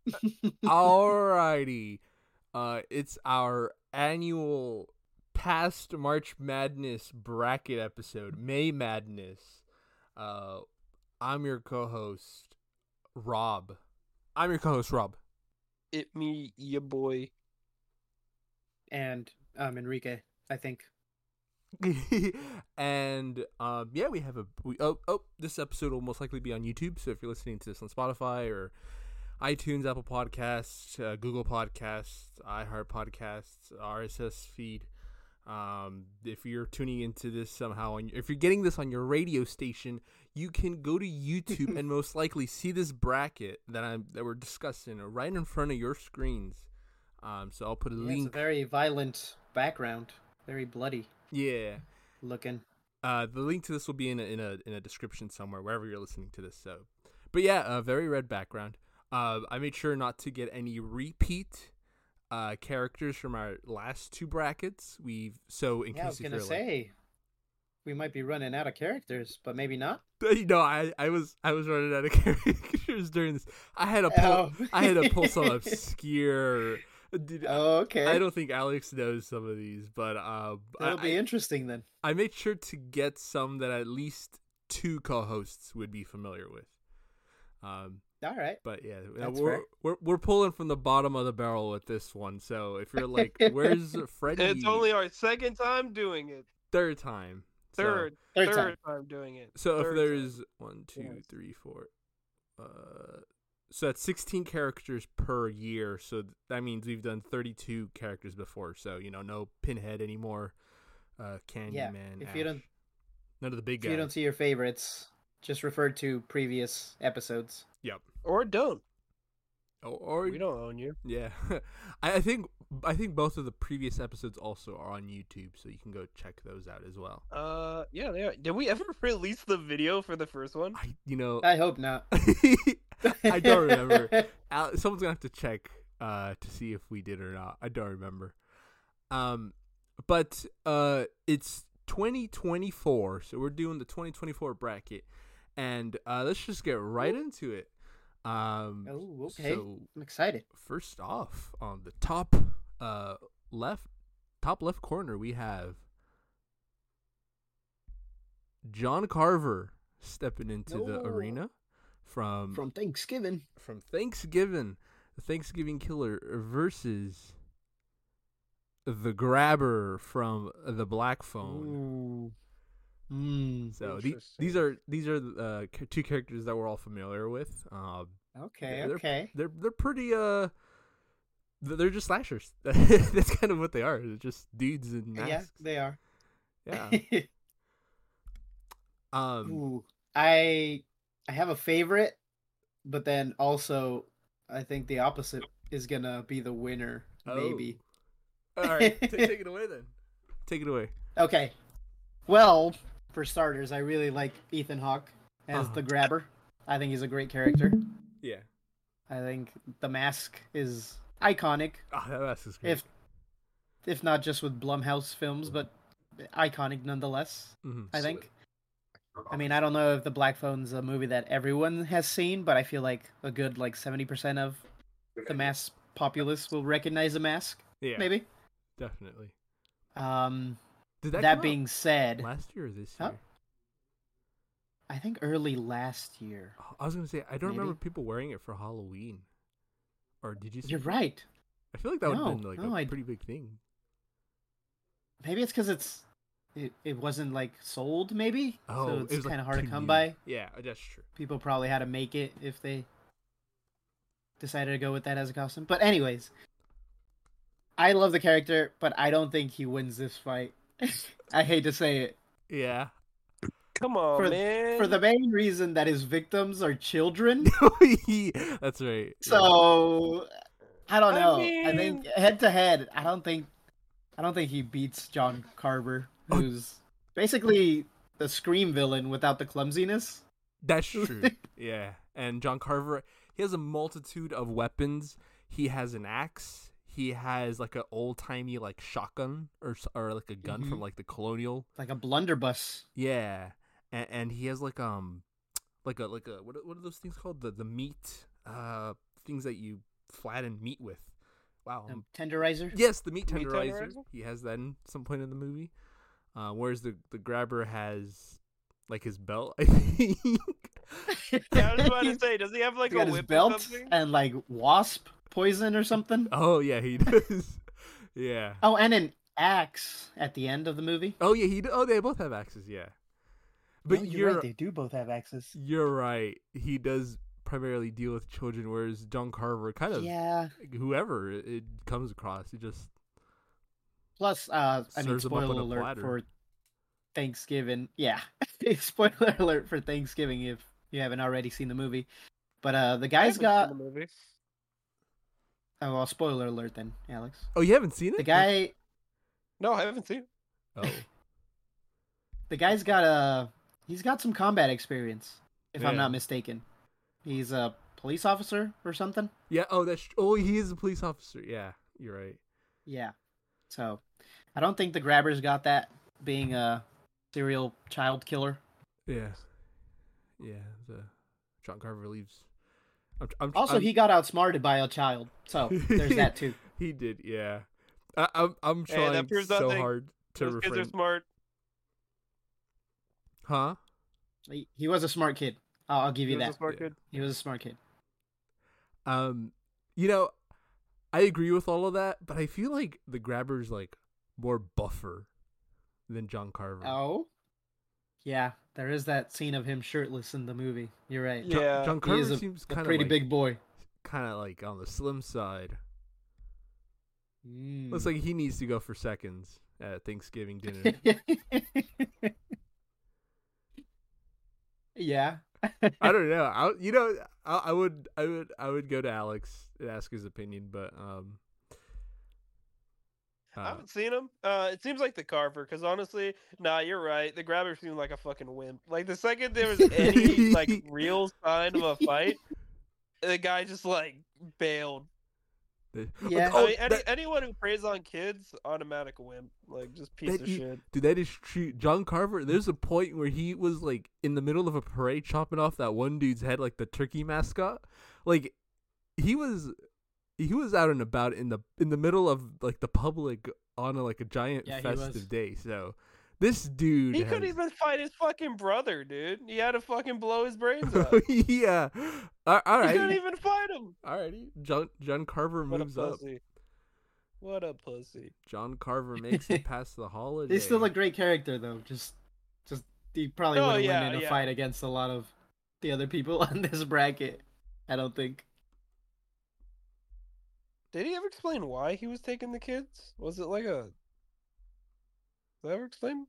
Alrighty. It's our annual past March Madness bracket episode, May Madness. I'm your co-host, Rob. It me, ya boy. And Enrique, I think. And yeah, we have this episode will most likely be on YouTube. So if you're listening to this on Spotify or iTunes, Apple Podcasts, Google Podcasts, iHeart Podcasts, RSS feed. If you're tuning into this somehow, if you're getting this on your radio station, you can go to YouTube and most likely see this bracket that we're discussing right in front of your screens. So I'll put a link. It's a very violent background, very bloody. Yeah. Looking. The link to this will be in a description somewhere wherever you're listening to this. So, but yeah, a very red background. I made sure not to get any repeat characters from our last two brackets. I was gonna say we might be running out of characters, but maybe not. I was running out of characters during this. I had to pull some obscure. Dude, okay. I don't think Alex knows some of these, but it'll be interesting then. I made sure to get some that at least two co-hosts would be familiar with. All right, but yeah, fair. we're pulling from the bottom of the barrel with this one. So if you're like, "Where's Freddie?" It's only our second time doing it. Third time. Third time doing it. So if there's 1, 2, 3, 4, so that's 16 characters per year. So that means we've done 32 characters before. So no Pinhead anymore. Candyman. If Ash. you don't, none of the big guys. If you don't see your favorites, just refer to previous episodes. Yep. Or don't. Or we don't own you. Yeah. I think both of the previous episodes also are on YouTube, so you can go check those out as well. Yeah, they are. Did we ever release the video for the first one? I hope not. I don't remember. Someone's gonna have to check to see if we did or not. I don't remember. But it's 2024, so we're doing the 2024 bracket, and let's just get right into it. Okay. So I'm excited. First off, on the top left corner, we have John Carver stepping into the arena from Thanksgiving. The Thanksgiving Killer versus the Grabber from the Black Phone. So these are two characters that we're all familiar with. Okay. They're pretty they're just slashers. That's kind of what they are. They're just dudes in masks. Yeah, they are. Yeah. I have a favorite, but then also I think the opposite is gonna be the winner. Maybe. All right, take it away then. Take it away. Okay. Well, for starters, I really like Ethan Hawke as the Grabber. I think he's a great character. Yeah. I think the mask is iconic. That mask is great. If not just with Blumhouse films, but iconic nonetheless. I think. I mean, I don't know if The Black Phone's a movie that everyone has seen, but I feel like a good 70% of the mass populace will recognize the mask. Yeah. Maybe. Definitely. That being said, last year or this year? I think early last year. I was gonna say I don't remember people wearing it for Halloween. Or did you? You're right. I feel like that would have been a pretty big thing. Maybe it's because it wasn't sold. Maybe so it's kind of hard to come by. Yeah, that's true. People probably had to make it if they decided to go with that as a costume. But anyways, I love the character, but I don't think he wins this fight. I hate to say it. Yeah. Come on, man. For the main reason that his victims are children. That's right. So I don't know. I think head to head, I don't think he beats John Carver, who's basically the Scream villain without the clumsiness. That's true. Yeah. And John Carver, he has a multitude of weapons. He has an axe. He has an old-timey shotgun or a gun from the colonial, like a blunderbuss. Yeah. And he has what are those things called? The meat things that you flatten meat with. Wow. Tenderizer? Yes, the meat Meat tenderizer. tenderizer? He has that in some point in the movie. Whereas the grabber has like his belt, I think. Yeah, I was about to say, does he have like He a got his whip or belt something? and like wasp poison or something. Oh yeah, he does. Yeah. Oh, and an axe at the end of the movie. Oh yeah, Oh, they both have axes. Yeah. But No, you're right. They do both have axes. You're right. He does primarily deal with children, whereas John Carver kind of whoever it comes across, he just Plus, I mean, serves them up on spoiler a alert platter. for Thanksgiving. Yeah, spoiler alert for Thanksgiving if you haven't already seen the movie. But the I guy's haven't got. seen the movie. Oh, well, spoiler alert then, Alex. Oh, you haven't seen it? The guy. No, I haven't seen it. Oh. The guy's got he's got some combat experience, if I'm Yeah. not mistaken. He's a police officer or something. Yeah. He is a police officer. Yeah, you're right. Yeah. So, I don't think the grabber's got that, being a serial child killer. Yeah. Yeah. The John Carver leaves. He got outsmarted by a child, so there's that too. He did. Yeah. I'm Hey, trying that proves so nothing. hard to Those kids are refrain. smart. Huh? He was a smart kid. I'll give He you was that. a smart Yeah. kid. He was a smart kid. I agree with all of that, but I feel like the grabber's like more buffer than John Carver. Oh? Yeah, there is that scene of him shirtless in the movie. You're right. Yeah. John He Carver is seems a kind of pretty like, big boy. kind of like on the slim side. Mm. Looks like he needs to go for seconds at Thanksgiving dinner. Yeah. I don't know. I would go to Alex and ask his opinion, but I haven't seen him. It seems like the Carver, because honestly, nah, you're right. The grabber seemed like a fucking wimp. Like the second there was any like real sign of a fight, the guy just like bailed. Yeah. I mean, anyone who preys on kids, automatic wimp. Like just piece of shit. Dude, that is true. John Carver, there's a point where he was like in the middle of a parade chopping off that one dude's head, like the turkey mascot. Like he was out and about in the middle of like the public on a giant festive day. So this dude He couldn't even fight his fucking brother, dude. He had to fucking blow his brains out. Yeah. All right. He couldn't even fight him. Alrighty. John Carver What a moves up. pussy. What a pussy. John Carver makes it past the holiday. He's still a great character though. Just he probably wouldn't win in a fight against a lot of the other people on this bracket. I don't think. Did he ever explain why he was taking the kids? Was it like a... Did I ever explain?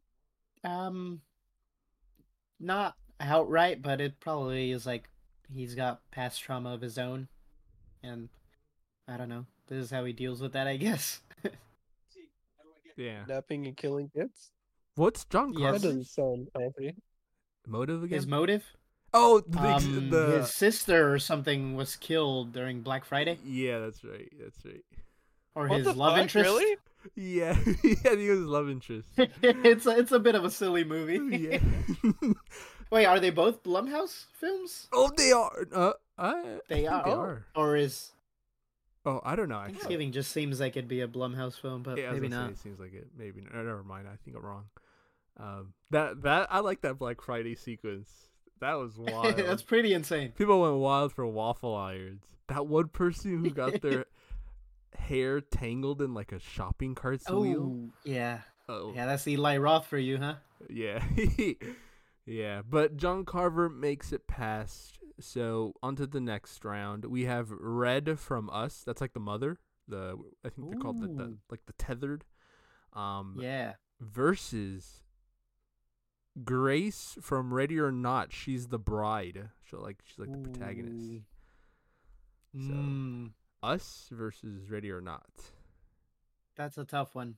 Not outright, but it probably is like he's got past trauma of his own, and I don't know. This is how he deals with that, I guess. Yeah. Napping and killing kids? What's John Yes. That Carver's doesn't sound healthy. motive again? His motive? Oh, His sister or something was killed during Black Friday, Yeah, that's right. That's right. or What his the love fuck? interest. Really? Yeah, yeah, he was love interest. It's a bit of a silly movie. Yeah. Wait, are they both Blumhouse films? Oh, they are. They I think are. Or is Oh, I don't know. Actually. Thanksgiving just seems like it'd be a Blumhouse film, but Yeah, I was maybe gonna not. say, it seems like it. Maybe. Never mind. I think I'm wrong. That I like that Black Friday sequence. That was wild. That's pretty insane. People went wild for waffle irons. That one person who got their hair tangled in like a shopping cart's wheel. Oh, yeah. Oh, Yeah, that's Eli Roth for you, huh? yeah. Yeah, but John Carver makes it past. So on to the next round. We have Red from Us. That's like the mother. I think they're called the Ooh. like the tethered. Yeah. Versus Grace from Ready or Not. She's the bride. She's like the protagonist. Ooh. So Mm, Us versus Ready or Not. that's a tough one.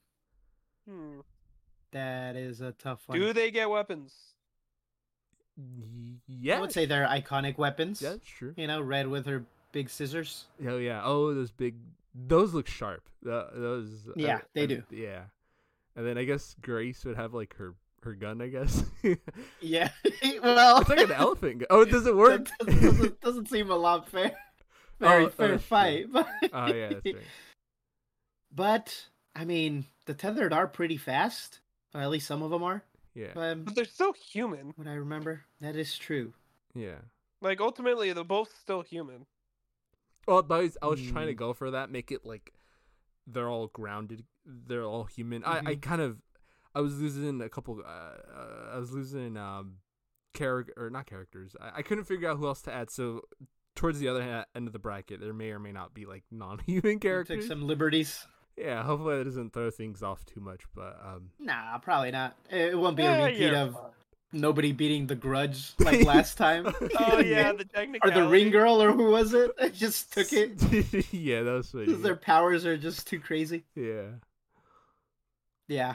That is a tough one. Do they get weapons? Yeah. I would say they're iconic weapons. Yeah, that's true. You know, Red with her big scissors. Hell yeah. Oh, those look sharp. Those. Yeah, they do. Yeah. And then I guess Grace would have like her gun, I guess. Yeah. Well, It's like an elephant gun. Oh, does it work? That doesn't seem a lot fair. very fair fight. Oh yeah, that's right. But I mean, the tethered are pretty fast, or at least some of them are. Yeah. But they're still human. What I remember, that is true. Yeah. Like ultimately, they're both still human. Well, I was trying to go for that, make it like they're all grounded, they're all human. Mm-hmm. I was losing a couple. I was losing not characters. I couldn't figure out who else to add. So towards the other end of the bracket, there may or may not be like non-human characters. Took some liberties. Yeah, hopefully that doesn't throw things off too much. But nah, probably not. It won't be a repeat of nobody beating the Grudge like last time. Oh yeah, the technicality. Or the Ring Girl, or who was it? It just took it. Yeah, that was funny. Because their powers are just too crazy. Yeah. Yeah.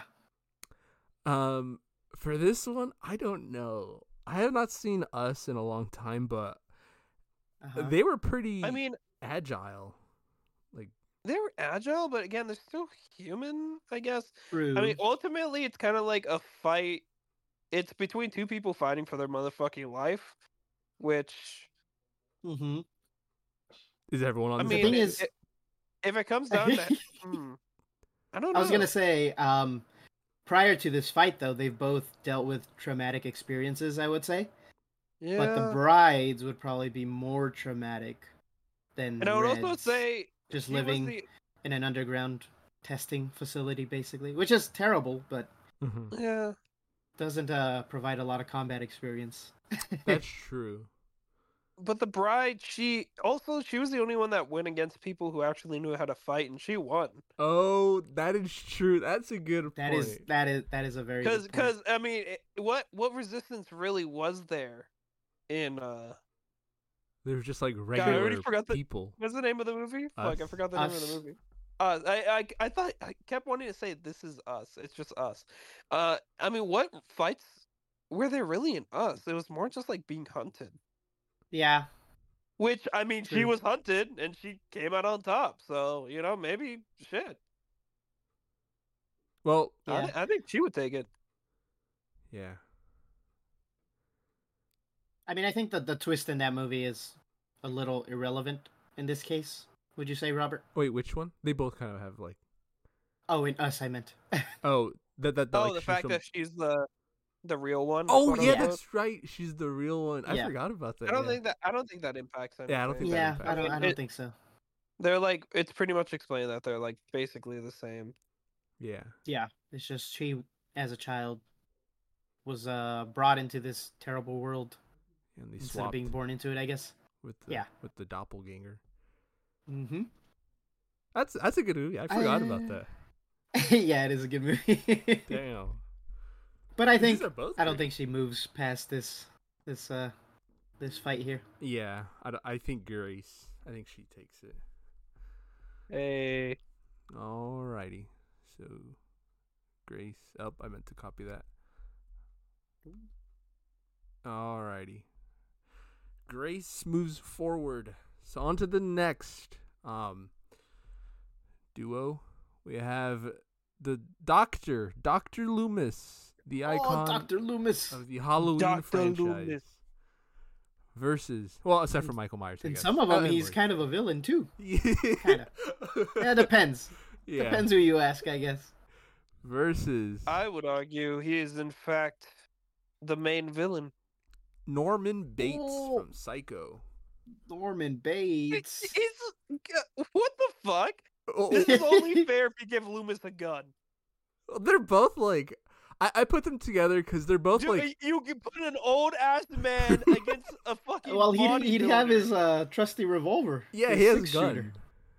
For this one, I don't know. I have not seen Us in a long time, but they were pretty. I mean, agile. Like they were agile, but again, they're still human, I guess. True. I mean, ultimately, it's kind of like a fight. It's between two people fighting for their motherfucking life, which. Mm-hmm. Is everyone on? I mean, if it comes down to, I don't know. I was gonna say, prior to this fight, though, they've both dealt with traumatic experiences, I would say. Yeah. But the brides would probably be more traumatic than. And I would Reds, also say just living in an underground testing facility, basically, which is terrible, but yeah, doesn't provide a lot of combat experience. That's true. But the bride, she was the only one that went against people who actually knew how to fight, and she won. Oh, that is true. That's a good point. That is a very good point. Because I mean, what resistance really was there in They were just like regular I already forgot people. What's the name of the movie? Fuck, I forgot the name of the movie. I thought I kept wanting to say This Is Us. It's just Us. I mean, what fights were there really in Us? It was more just like being hunted. Yeah. Which, I mean, She was hunted and she came out on top. So, maybe shit. Well, yeah. I think she would take it. Yeah. I mean, I think that the twist in that movie is a little irrelevant in this case. Would you say, Robert? Wait, which one? They both kind of have like. Oh, in Us, I meant. Oh, that. Oh, the fact that she's the real one. Oh yeah, that's right. She's the real one. I forgot about that. I don't think that impacts anything. Yeah, I don't think. Yeah, I don't think so. They're like, it's pretty much explained that they're like basically the same. Yeah. Yeah, it's just she, as a child, was brought into this terrible world. And they instead of being born into it, I guess. With the doppelganger. Mm-hmm. That's a good movie. I forgot about that. Yeah, it is a good movie. Damn. But I don't think she moves past this fight here. Yeah, I think Grace. I think she takes it. Hey. Alrighty. So, Grace. Oh, I meant to copy that. Alrighty. Grace moves forward. So on to the next duo. We have the Dr. Loomis, the icon Dr. Loomis of the Halloween franchise. Loomis. Versus, well, except for Michael Myers. And some of them, he's kind of a villain too. Kind of. Yeah, depends. Yeah. Depends who you ask, I guess. Versus, I would argue he is in fact the main villain. Norman Bates from Psycho. Norman Bates. What the fuck? This is only fair if you give Loomis a gun. They're both like, I put them together because they're both like. You can put an old ass man against a fucking. Well, he'd have his trusty revolver. Yeah, he has a gun.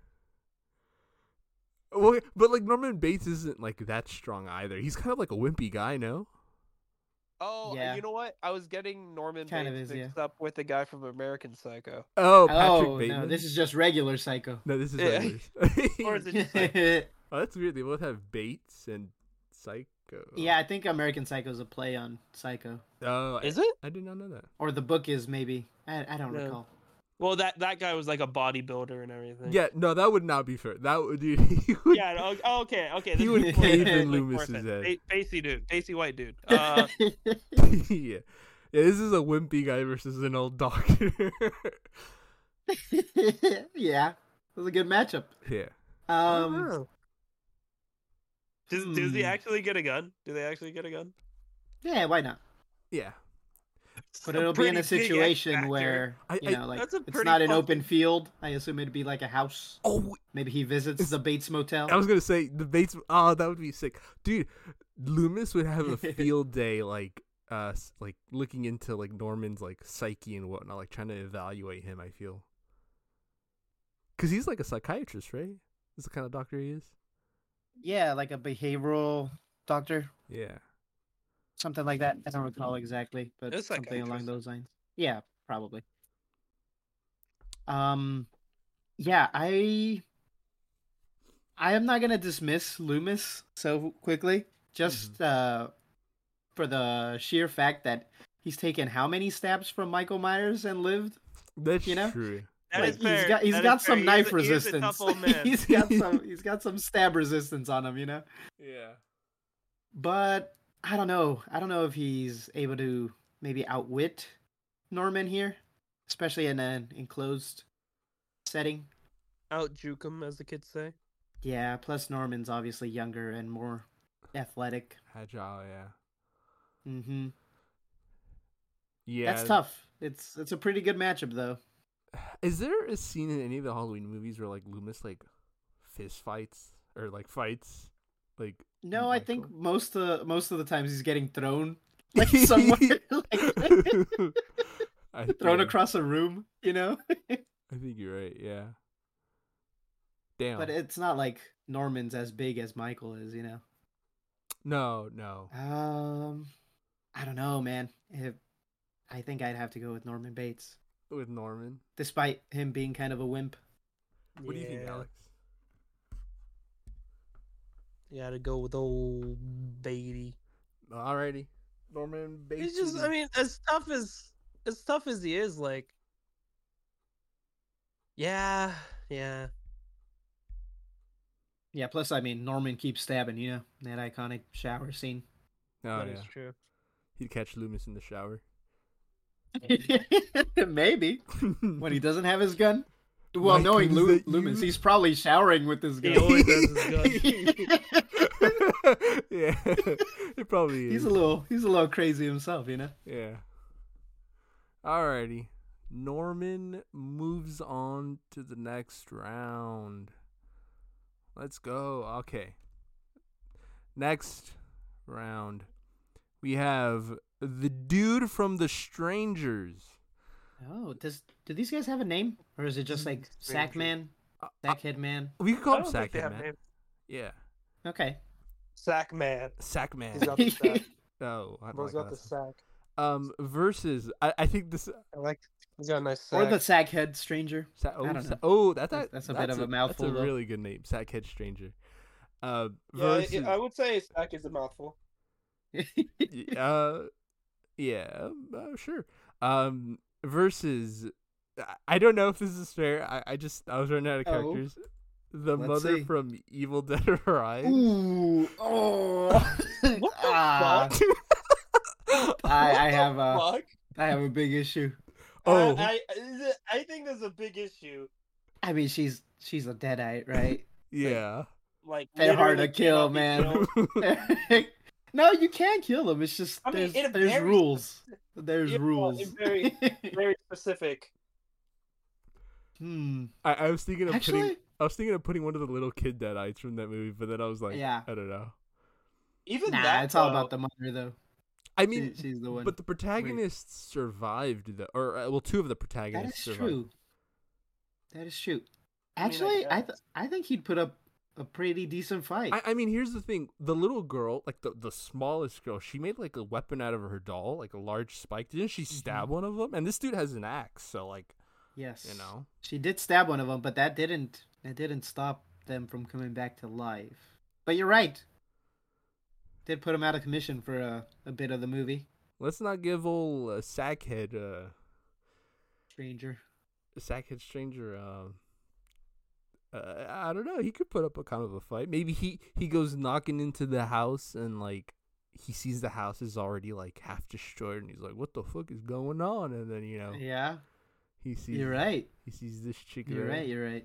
Well, but like Norman Bates isn't like that strong either. He's kind of like a wimpy guy, no? Oh, yeah. You know what? I was getting Norman Bates mixed up with the guy from American Psycho. Oh, Patrick Bateman. No, this is just regular Psycho. No, this is regular. Or is it just Psycho? Oh, that's weird. They both have Bates and Psycho. Yeah, I think American Psycho is a play on Psycho. Oh, is it? I did not know that. Or the book is maybe. I don't recall. Well, that guy was like a bodybuilder and everything. Yeah, no, that would not be fair. That would, dude. Yeah, okay. He would cave in Loomis's head. Pasty white dude. Yeah, this is a wimpy guy versus an old doctor. Yeah, it was a good matchup. Yeah. Does he actually get a gun? Do they actually get a gun? Yeah, why not? Yeah. But it'll be in a situation where, like, it's not an open field. I assume it'd be like a house. Oh, maybe he visits the Bates Motel. I was gonna say the Bates. Oh, that would be sick, dude. Loomis would have a field day, like looking into like Norman's like psyche and whatnot, like trying to evaluate him. I feel, because he's like a psychiatrist, right? That's the kind of doctor he is. Yeah, like a behavioral doctor. Yeah. Something like that. I don't recall exactly, but something along those lines. Yeah, probably. Yeah, I am not gonna dismiss Loomis so quickly, just for the sheer fact that he's taken how many stabs from Michael Myers and lived. That's true. He's got some knife resistance. He's got some stab resistance on him, Yeah. But I don't know. I don't know if he's able to maybe outwit Norman here, especially in an enclosed setting. Out-juke him, as the kids say. Yeah, plus Norman's obviously younger and more athletic. Agile, yeah. Mm-hmm. Yeah. That's tough. It's a pretty good matchup, though. Is there a scene in any of the Halloween movies where, like, Loomis, like, fist fights? Or, like, fights? Like... No, I think most of the times he's getting thrown like somewhere, thrown across a room. I think you're right. Yeah. Damn. But it's not like Norman's as big as Michael is. No. I don't know, man. I think I'd have to go with Norman Bates. With Norman, despite him being kind of a wimp. What do you think, Alex? Yeah, to go with old Beatty. Alrighty, Norman Bates. He's just, I mean, as tough as he is, like, yeah. Plus, I mean, Norman keeps stabbing, that iconic shower scene. Oh, that is true. He'd catch Loomis in the shower. Maybe when he doesn't have his gun. Well, knowing Loomis, he's probably showering with his gun. He always has his gun. Yeah, it probably is. He's a little crazy himself, Yeah. Alrighty, Norman moves on to the next round. Let's go. Okay. Next round, we have the dude from The Strangers. Oh, do these guys have a name, or is it just like Sackman, Sackhead Man? We could call him Sackhead Man. Yeah. Okay. Sackman. Sackman. He's got the sack. Oh, I Bro's got the sack. Versus, I think this. He's got a nice sack. Or the Sackhead Stranger. I don't know. That's a bit of a mouthful. That's a really good name, Sackhead Stranger. Versus... I would say sack is a mouthful. Yeah, sure. Versus, I don't know if this is fair. I was running out of characters. The mother from Evil Dead Rise. Ooh, oh. What the fuck? I have a big issue. Oh, I think there's a big issue. I mean, she's a deadite, right? Yeah. Like they're hard to kill, man. No, you can't kill them. It's just there's rules. There's rules. Very, very specific. I was thinking of putting one of the little kid deadites from that movie, but then I was like, I don't know. Even it's all about the mother, though. I mean, she's the one. But the protagonists survived, two of the protagonists survived. That is true. Actually, I think he'd put up a pretty decent fight. I mean, here's the thing: the little girl, like the smallest girl, she made like a weapon out of her doll, like a large spike. Didn't she stab one of them? And this dude has an axe, so like, yes, she did stab one of them, but that didn't stop them from coming back to life. But you're right. Did put him out of commission for a bit of the movie. Let's not give old Sackhead Stranger. I don't know. He could put up a kind of a fight. Maybe he goes knocking into the house and like he sees the house is already like half destroyed and he's like, "What the fuck is going on?" And then yeah, He sees. You're right. He sees this chick. You're there. right. You're right.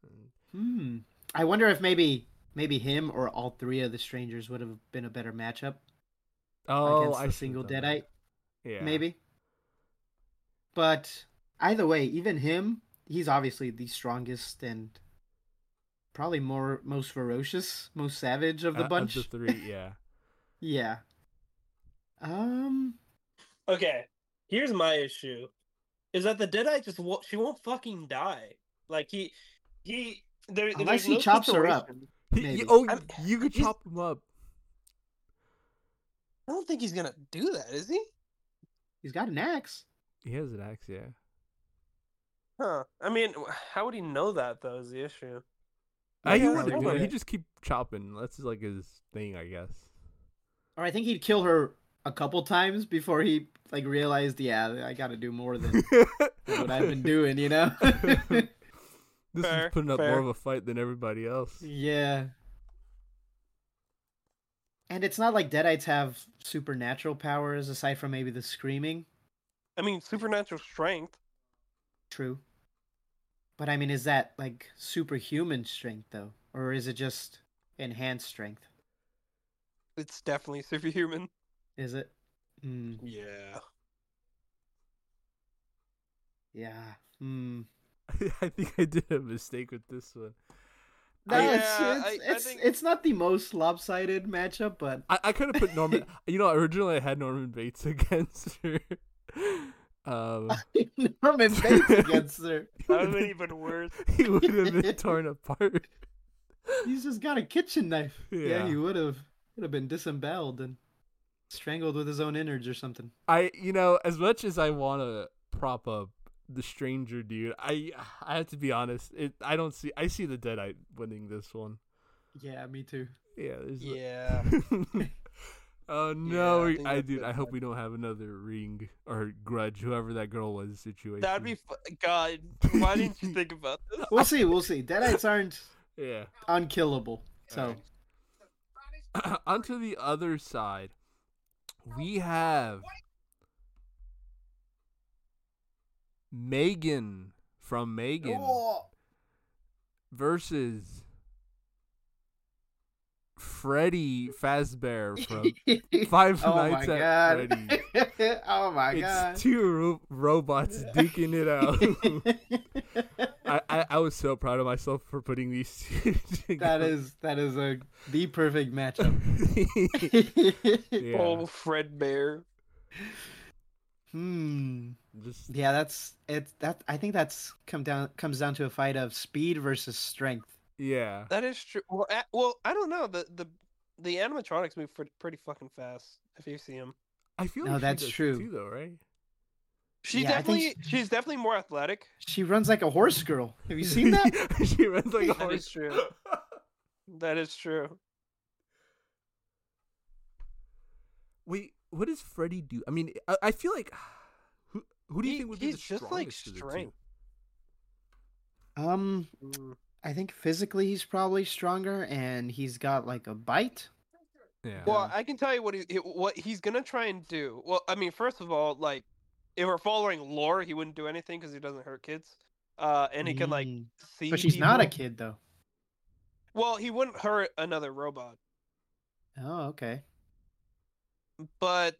I wonder if maybe him or all three of the strangers would have been a better matchup. Against the single Deadite. Yeah. Maybe. But either way, even him, he's obviously the strongest and probably most ferocious, most savage of the bunch. Of the three, yeah. Yeah. Okay, here's my issue: is that the Deadite she won't fucking die. Like unless he chops her up. You could chop him up. I don't think he's gonna do that, is he? He's got an axe. He has an axe, yeah. Huh. I mean, how would he know that, though, is the issue? He wouldn't do it. He'd just keep chopping. That's like his thing, I guess. Or I think he'd kill her a couple times before he like realized, yeah, I gotta do more than what I've been doing, you know? This is putting up more of a fight than everybody else. Yeah. And it's not like Deadites have supernatural powers aside from maybe the screaming. I mean, supernatural strength. True. But I mean, is that like superhuman strength though? Or is it just enhanced strength? It's definitely superhuman. Is it? Yeah. Yeah. I think I did a mistake with this one. No, it's not the most lopsided matchup, but I could have put Norman. Originally I had Norman Bates against her. Norman Bates against her. That would have been even worse. He would have been torn apart. He's just got a kitchen knife. Yeah, he would have been disemboweled and strangled with his own innards or something. As much as I want to prop up the stranger dude, I have to be honest. I see the Deadite winning this one. Yeah, me too. Yeah. Oh no, I hope we don't have another Ring or Grudge, whoever that girl was, situation. That'd be God. Why didn't you think about this? We'll see. Deadites aren't Yeah. unkillable. So onto the other side, we have Megan from Megan versus Freddy Fazbear from Five Nights at Freddy. Oh my god! It's two robots duking it out. I was so proud of myself for putting these two together. That is the perfect matchup. Yeah. Oh, Fred Bear. Yeah, that's it. That I think comes down to a fight of speed versus strength. Yeah, that is true. Well, I don't know. The animatronics move pretty fucking fast. If you see them, I feel like that's true too, though, right? She's definitely more athletic. She runs like a horse girl. Have you seen that? She runs like a horse. That is true. That is true. Wait, what does Freddy do? I mean, I feel like who do you think would be the strongest of the two? I think physically he's probably stronger, and he's got like a bite. Yeah. Well, I can tell you what he's gonna try and do. Well, I mean, first of all, like if we're following lore, he wouldn't do anything because he doesn't hurt kids. And he can like see. But she's not a kid though. Well, he wouldn't hurt another robot. Oh, okay. But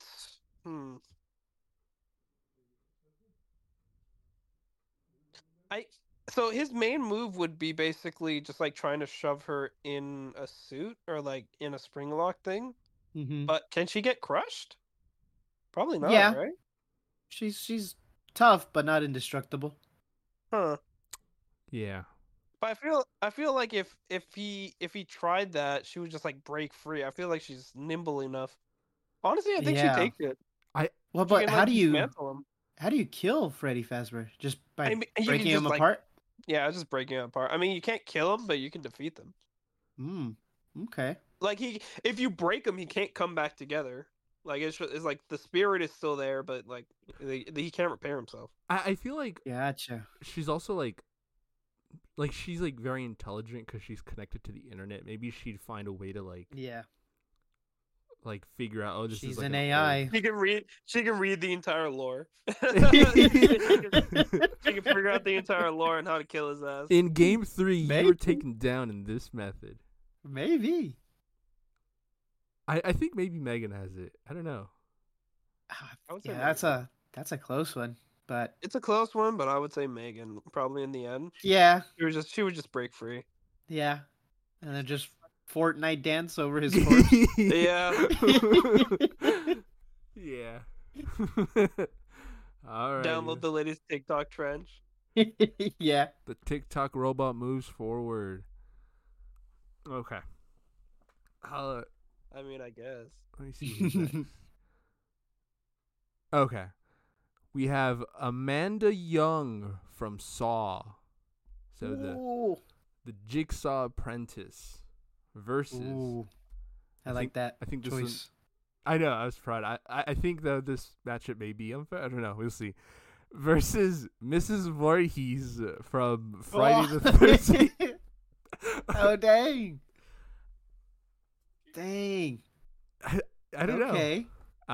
so his main move would be basically just like trying to shove her in a suit or like in a spring lock thing. Mm-hmm. But can she get crushed? Probably not. Yeah. Right? She's tough, but not indestructible. Huh. Yeah. But I feel like if he tried that, she would just like break free. I feel like she's nimble enough. Honestly, I think she takes it. But how do you kill Freddy Fazbear? Just by breaking him apart? Yeah, just breaking him apart. I mean, you can't kill him, but you can defeat them. Okay. Like if you break him, he can't come back together. Like it's like the spirit is still there, but like he can't repair himself. I feel like gotcha. She's also like she's like very intelligent because she's connected to the internet. Maybe she'd find a way to like figure out. Oh, this She's is like an AI. She can read. She can read the entire lore. She can figure out the entire lore and how to kill his ass. In game 3, Maybe. you were taken down in this method. Maybe. I think maybe Megan has it. I don't know. Yeah, that's a close one, but It's a close one, but I would say Megan probably in the end. yeah, She would just break free. yeah, and then just Fortnite dance over his corpse. Yeah. Yeah. All right. Download the latest TikTok trend. Yeah. The TikTok robot moves forward. Okay. I mean, I guess. Let me see who's next. Okay. We have Amanda Young from Saw. So the Jigsaw Apprentice versus. Ooh. I like that. I think this choice. one, I know, I was proud. I think though this matchup may be unfair. I don't know. We'll see. Versus Mrs. Voorhees from Friday the 13th. Oh dang. Dang. I don't know. Okay.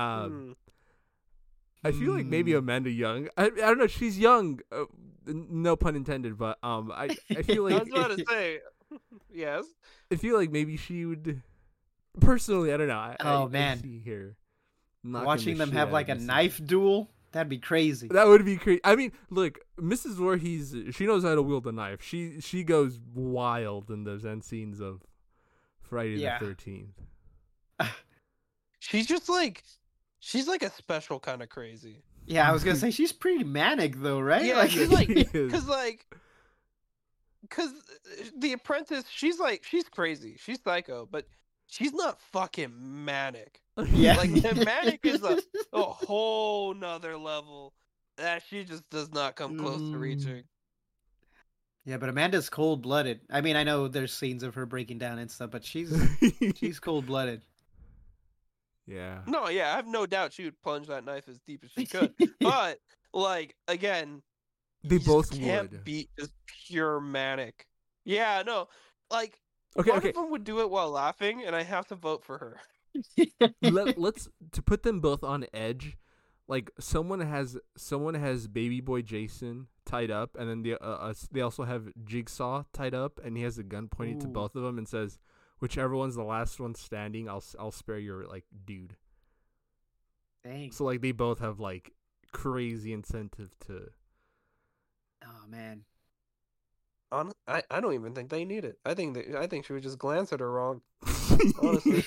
I feel like maybe Amanda Young. I don't know. She's young. No pun intended. But I feel like I was about to say, yes. I feel like maybe she would. Personally, I don't know. Man. I see here. Watching them have like a knife duel, that'd be crazy. That would be crazy. I mean, look, Mrs. Voorhees, she knows how to wield a knife. She goes wild in those end scenes of Friday the 13th. She's like a special kind of crazy. Yeah, I was gonna say she's pretty manic though, right? Yeah, Like, she's like, because the Apprentice, she's crazy, she's psycho, but she's not fucking manic. yeah, Like manic is a whole nother level that she just does not come close to reaching. Yeah, but Amanda's cold-blooded. I mean, I know there's scenes of her breaking down and stuff, but she's cold-blooded. Yeah. No, yeah, I have no doubt she would plunge that knife as deep as she could. But like again, they both can't would beat just pure manic. Yeah, no, like one of them would do it while laughing, and I have to vote for her. Let's to put them both on edge. Like someone has baby boy Jason tied up, and then they also have Jigsaw tied up, and he has a gun pointed to both of them and says, "Whichever one's the last one standing, I'll spare your like dude." Dang. So like they both have like crazy incentive to. Oh man. I don't even think they need it. I think she would just glance at her wrong. Honestly.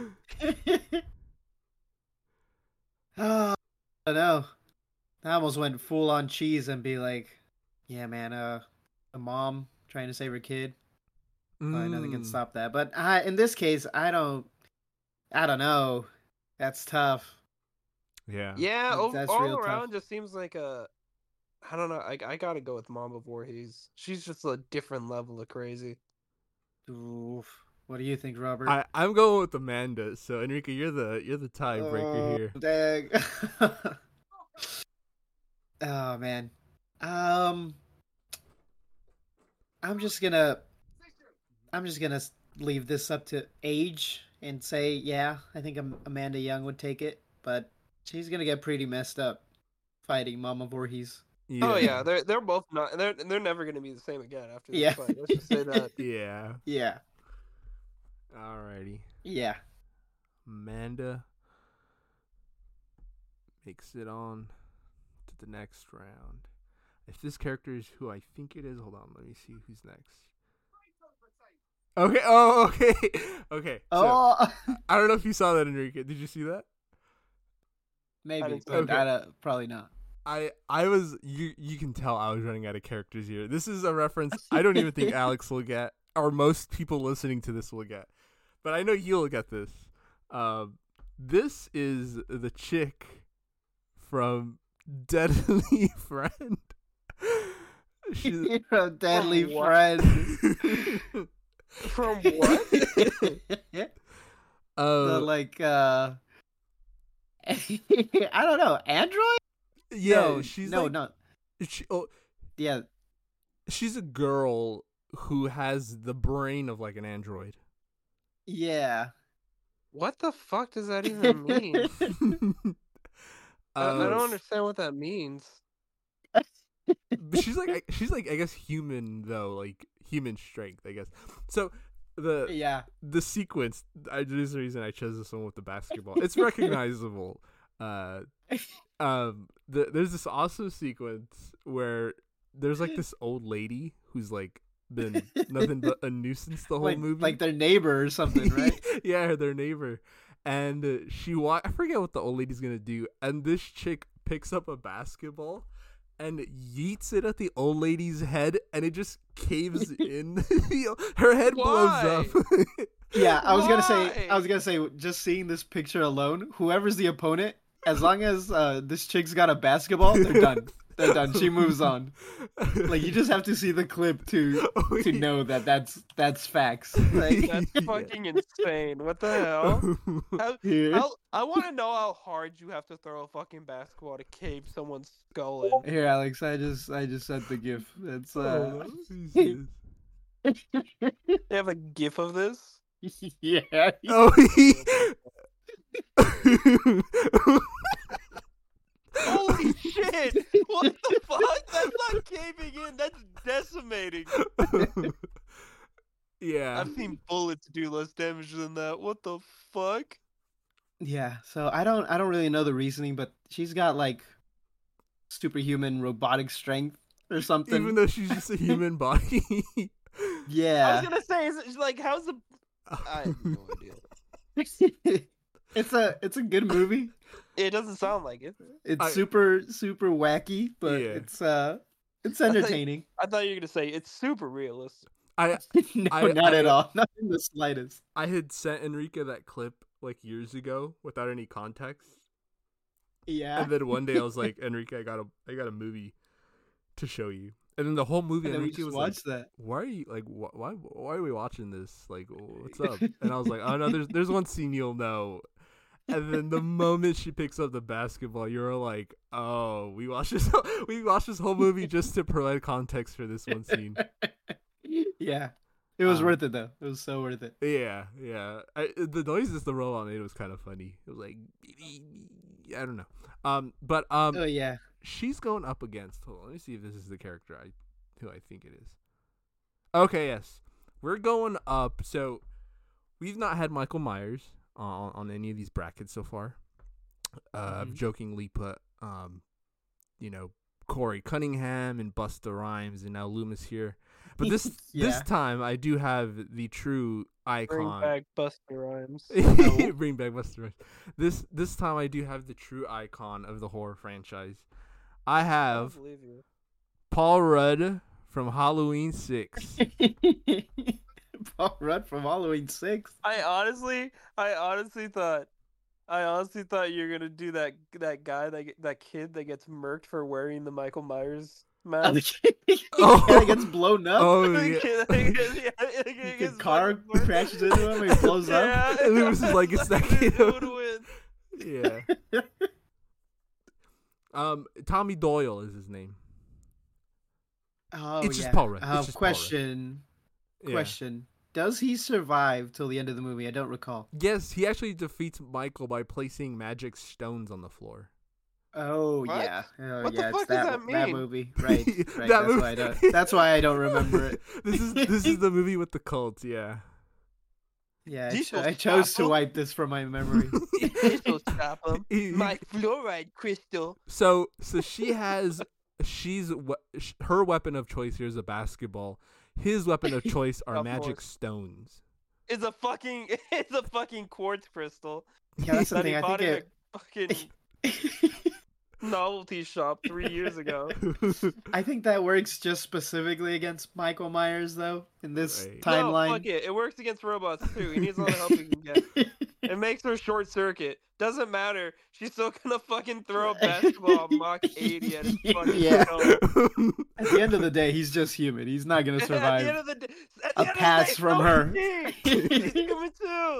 Oh, I don't know. I almost went full on cheese and be like, "Yeah, man, a mom trying to save her kid. Nothing can stop that." But in this case, I don't know. That's tough. Yeah. Yeah. That's all real around tough. just seems like a. I don't know. I gotta go with Mama Voorhees. She's just a different level of crazy. Oof. What do you think, Robert? I'm going with Amanda. So Enrique, you're the tiebreaker here. Dang. Oh man. I'm just gonna leave this up to age and say, yeah, I think Amanda Young would take it, but she's gonna get pretty messed up fighting Mama Voorhees. Yeah. Oh yeah, they're both not. They're never gonna be the same again after this fight. Let's just say that. Yeah. Yeah. Alrighty. Yeah. Amanda makes it on to the next round. If this character is who I think it is, hold on, let me see who's next. Okay. Oh, okay. Okay. So, I don't know if you saw that, Enrique. Did you see that? Maybe, but probably not. I was you can tell I was running out of characters here. This is a reference I don't even think Alex will get, or most people listening to this will get. But I know you'll get this. This is the chick from Deadly Friend. She's from Deadly Friend. From what? I don't know, Android? Yeah, no, she's no. Yeah, she's a girl who has the brain of like an android. Yeah. What the fuck does that even mean? I don't understand what that means. But she's like I guess human though, like human strength, I guess. So the sequence. There's the reason I chose this one with the basketball. It's recognizable. There's this awesome sequence where there's like this old lady who's like been nothing but a nuisance the whole movie, like their neighbor or something, right? Yeah, their neighbor. And I forget what the old lady's gonna do, and this chick picks up a basketball and yeets it at the old lady's head, and it just caves in. Her head blows up. Yeah, I was gonna say, just seeing this picture alone, whoever's the opponent, as long as this chick's got a basketball, they're done. They're done. She moves on. Like, you just have to see the clip to know that that's facts. Like, that's fucking insane. What the hell? I want to know how hard you have to throw a fucking basketball to cave someone's skull in. Here, Alex, I just sent the GIF. It's They have a GIF of this? Yeah. Oh. Holy shit! What the fuck? That's not caving in. That's decimating. Yeah. I've seen bullets do less damage than that. What the fuck? Yeah. So I don't really know the reasoning, but she's got like superhuman robotic strength or something. Even though she's just a human body. Yeah. I was gonna say, is it, like, how's the? I have no idea. It's a good movie. It doesn't sound like it. It's super wacky, but it's entertaining. I thought you were gonna say it's super realistic. Not at all. Not in the slightest. I had sent Enrique that clip like years ago without any context. Yeah. And then one day I was like, Enrique, I got a movie to show you. And then the whole movie, Enrique was like, that. "Why are you like? Why are we watching this? Like, what's up?" And I was like, "Oh no, there's one scene you'll know." And then the moment she picks up the basketball, you're like, "Oh, we watched this whole movie just to provide context for this one scene." Yeah, it was worth it though. It was so worth it. Yeah. The noises the robot made was kind of funny. It was like, I don't know. But oh yeah, she's going up against. Hold on, let me see if this is the character who I think it is. Okay, yes, we're going up. So we've not had Michael Myers on any of these brackets so far. I've jokingly put, Corey Cunningham and Busta Rhymes and now Loomis here. But this time I do have the true icon. Bring back Busta Rhymes. Bring back Busta Rhymes. This time I do have the true icon of the horror franchise. I have Paul Rudd from Halloween 6. Paul Rudd from Halloween 6. I honestly thought you were gonna do that guy, that kid that gets murked for wearing the Michael Myers mask. That gets blown up. Oh yeah. The car crashes into him and he blows up. And Lewis is like, it's that kid. Yeah. Tommy Doyle is his name. Oh, it's just Paul Rudd. Question. Does he survive till the end of the movie? I don't recall. Yes, he actually defeats Michael by placing magic stones on the floor. Oh, what? Yeah. Oh, what yeah, the fuck does that mean? That movie. Right. That's why I don't remember it. This is the movie with the cult, yeah. Yeah, I chose to wipe this from my memory. Stop him. My fluoride crystal. So her weapon of choice here is a basketball. His weapon of choice are magic stones. It's a fucking quartz crystal. Yeah, that's the thing. I think fucking novelty shop 3 years ago. I think that works just specifically against Michael Myers, though, in this timeline. No, fuck it. It works against robots too. He needs all the help he can get. It makes her short circuit. Doesn't matter. She's still gonna fucking throw a basketball Mach 80 at his fucking skull. At the end of the day, he's just human. He's not gonna survive at the end of the day, a pass from her. He's human too.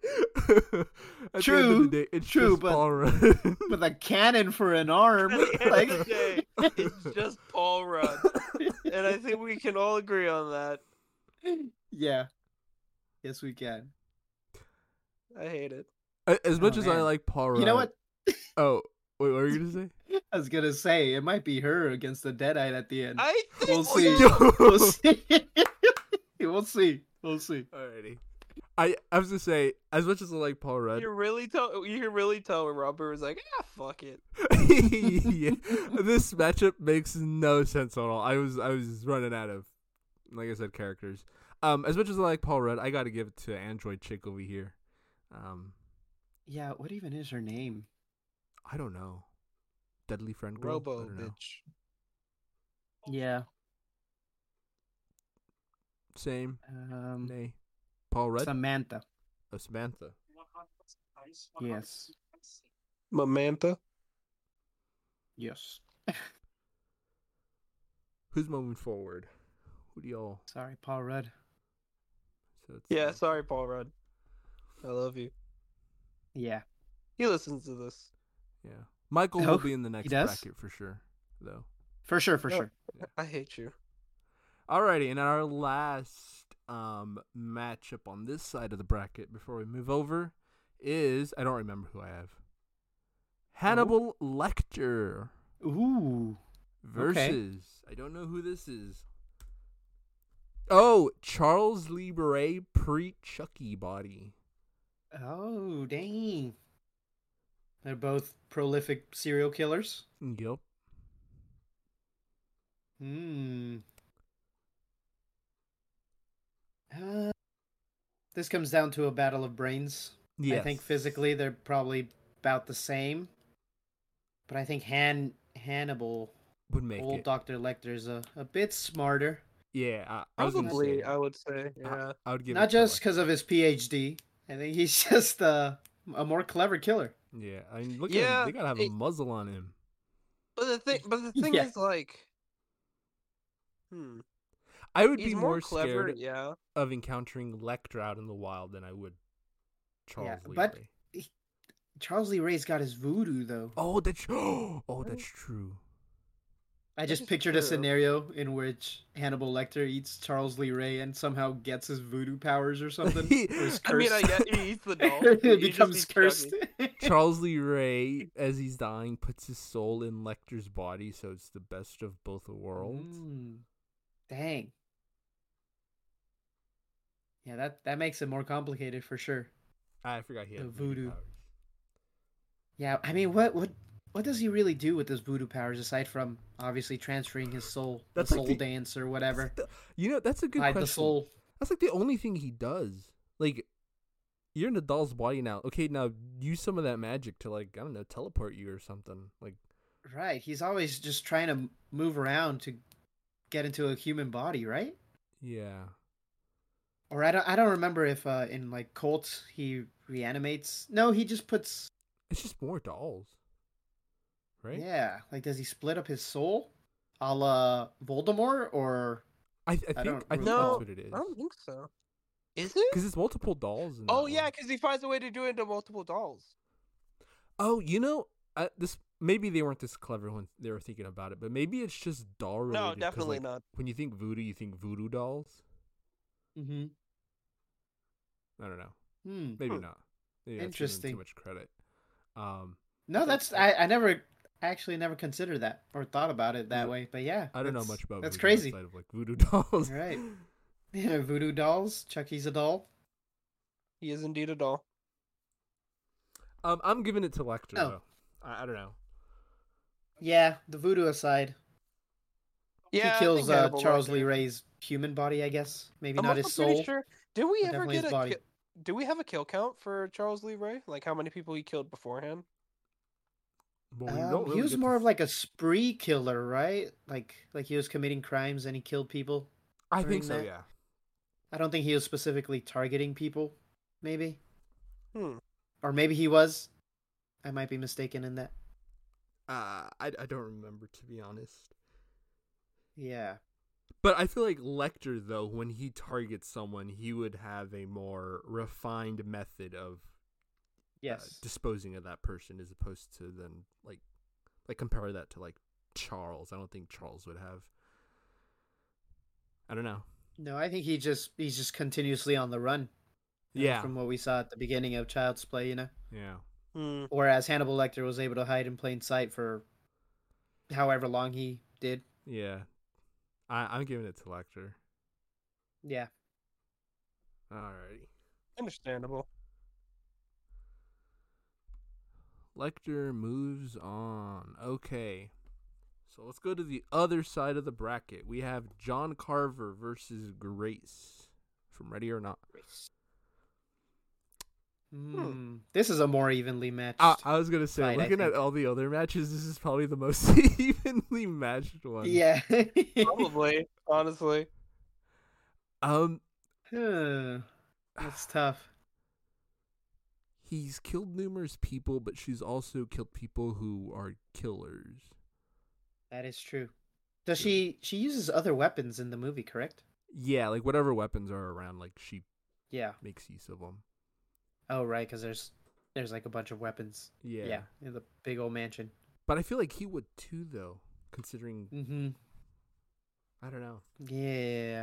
True, but with a cannon for an arm. At the end of the day, it's just Paul Rudd, and I think we can all agree on that. Yeah. Yes, we can. I hate it. As much as I man. like Paul Rudd. You know what? Oh, wait, what were you gonna say? I was gonna say it might be her against the Deadite at the end. I think We'll see. Yo. We'll see. We'll see. We'll see. Alrighty. I was gonna say, as much as I like Paul Rudd, You can really tell when Robert was like, fuck it. yeah, this matchup makes no sense at all. I was running out of, like I said, characters. As much as I like Paul Rudd, I got to give it to Android Chick over here. Yeah, what even is her name? I don't know. Deadly Friend Girl. Robo I don't know. bitch. Yeah. Same. Nay. Paul Rudd. Samantha. Oh, Samantha. Yes. Mamantha. Yes. Who's moving forward? Who do y'all? Sorry, Paul Rudd. So it's, Yeah, sorry, Paul Rudd. I love you. Yeah. He listens to this. Yeah. Michael Oh, will be in the he next does? bracket for sure, though. For sure, for Oh. sure. I hate you. Alrighty, and our last matchup on this side of the bracket before we move over is, I don't remember who I have. Hannibal Lecter Ooh. versus, I don't know who this is. Oh, Charles Lee Ray pre-Chucky body. Oh, dang. They're both prolific serial killers. Yep. This comes down to a battle of brains. Yes. I think physically they're probably about the same. But I think Hannibal, would make old it. Dr. Lecter's a bit smarter. Yeah, I was gonna Probably, say, I would say. Yeah. I would give it Not to just Lecter. because of his PhD. I think he's just a more clever killer. Yeah, I mean, look at Yeah, him. They gotta have a muzzle on him. But the thing Yeah. is, like, I would he's be more more clever. scared Yeah. of encountering Lecter out in the wild than I would Charles Lee but Ray. Charles Lee Ray's got his voodoo, though. Oh, that's that's true. I just is pictured a true. scenario in which Hannibal Lecter eats Charles Lee Ray and somehow gets his voodoo powers or something. Or is I mean, I cursed. get he eats the doll. it He just becomes eats cursed. Chucky. Charles Lee Ray, as he's dying, puts his soul in Lecter's body, so it's the best of both worlds. Dang. Yeah, that makes it more complicated for sure. I forgot he had The voodoo voodoo. powers. Yeah, I mean, what does he really do with his voodoo powers aside from obviously transferring his soul, That's the like soul the- dance or whatever, That's a good hide question. the soul? That's like the only thing he does. Like, you're in a doll's body now. Okay, now use some of that magic to, like, I don't know, teleport you or something. Like, Right, he's always just trying to move around to get into a human body, right? yeah. Or I don't remember if in like Colt he reanimates. No, he just puts. It's just more dolls. Right? Yeah, like does he split up his soul, a la Voldemort, or I think don't that's No, what it is. I don't think so. Is it? Because it's multiple dolls. In Oh that yeah, one. because he finds a way to do it into multiple dolls. Oh, this maybe they weren't this clever when they were thinking about it, but maybe it's just doll related. No, 'cause, definitely like, not. When you think voodoo, you think voodoo dolls. mm-hmm. I don't know. Maybe not. Maybe that's giving them Interesting. too much credit. No, that's I never actually never considered that or thought about it that Yeah. way. But yeah, I don't know that's- much about That's voodoo crazy. outside of like voodoo dolls. Right. Yeah, voodoo dolls. Chucky's a doll. He is indeed a doll. I'm giving it to Lecter Oh. though. I don't know. Yeah, the voodoo aside, Yeah, he kills I think Hannibal Charles Lecter. Lee Ray's human body. I guess maybe I'm not also his soul. pretty sure. Did we but ever definitely get his a? body. Do we have a kill count for Charles Lee Ray? Like how many people he killed beforehand? But we don't He really was get more to of like a spree killer, right? Like he was committing crimes and he killed people. I during think so. that. Yeah. I don't think he was specifically targeting people. Maybe, Hmm. or maybe he was. I might be mistaken in that. I don't remember, to be honest. Yeah. But I feel like Lecter, though, when he targets someone, he would have a more refined method of Yes. disposing of that person, as opposed to then like compare that to like Charles. I don't think Charles would have. I don't know. No, I think he's just continuously on the run. Yeah. From what we saw at the beginning of Child's Play, Yeah. Whereas Hannibal Lecter was able to hide in plain sight for however long he did. Yeah. I'm giving it to Lecter. Yeah. Alrighty. Understandable. Lecter moves on. Okay. So let's go to the other side of the bracket. We have John Carver versus Grace from Ready or Not. This is a more evenly matched. I was going to say, fight, looking at all the other matches, this is probably the most evenly matched one. Yeah. Probably, honestly. That's tough. He's killed numerous people, but she's also killed people who are killers. That is true. Does she uses other weapons in the movie, correct? Yeah, like whatever weapons are around, like she makes use of them. Oh, right, because there's like a bunch of weapons. Yeah, in the big old mansion. But I feel like he would too, though, considering. I don't know. Yeah.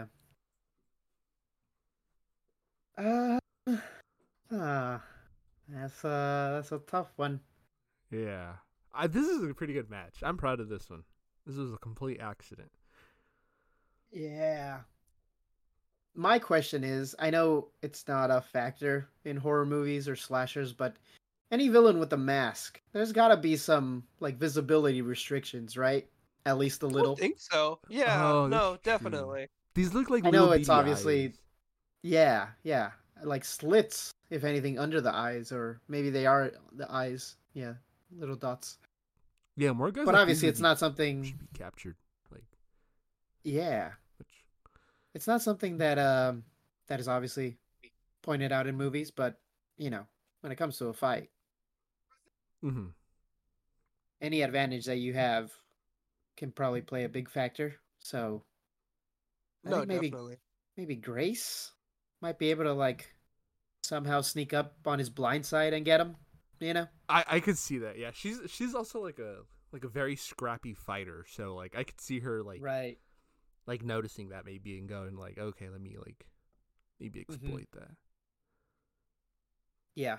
That's a tough one. Yeah, this is a pretty good match. I'm proud of this one. This was a complete accident. Yeah. My question is, I know it's not a factor in horror movies or slashers, but any villain with a mask, there's got to be some like visibility restrictions, right? At least a little. I think so. Yeah. No, definitely. True. These look like I know it's beady obviously eyes. Yeah. Like slits, if anything, under the eyes, or maybe they are the eyes. Yeah, little dots. Yeah, more guys. But like obviously, these it's not something. should be captured. Like, yeah, which... it's not something that that is obviously pointed out in movies. But when it comes to a fight, any advantage that you have can probably play a big factor. So, I think maybe Grace might be able to like somehow sneak up on his blind side and get him. I could see that. Yeah, she's also like a very scrappy fighter. So like I could see her like like noticing that maybe and going like, okay, let me like maybe exploit that. Yeah.